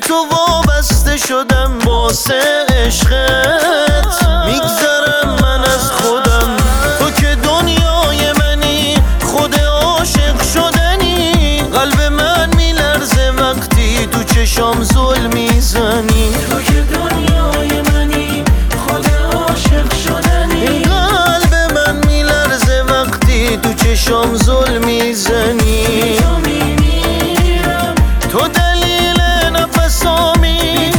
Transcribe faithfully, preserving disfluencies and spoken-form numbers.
تو وابسته شدم واسه عشقت. میگذرم من از خودم، تو که دنیای منی، خود عاشق شدنی. قلب من میلرزه وقتی تو چشام زل میزنی. تو که دنیای منی، خود عاشق شدنی. قلب من میلرزه وقتی تو چشام زل میزنی. تو میمیرم، تو دلیل نفسامی،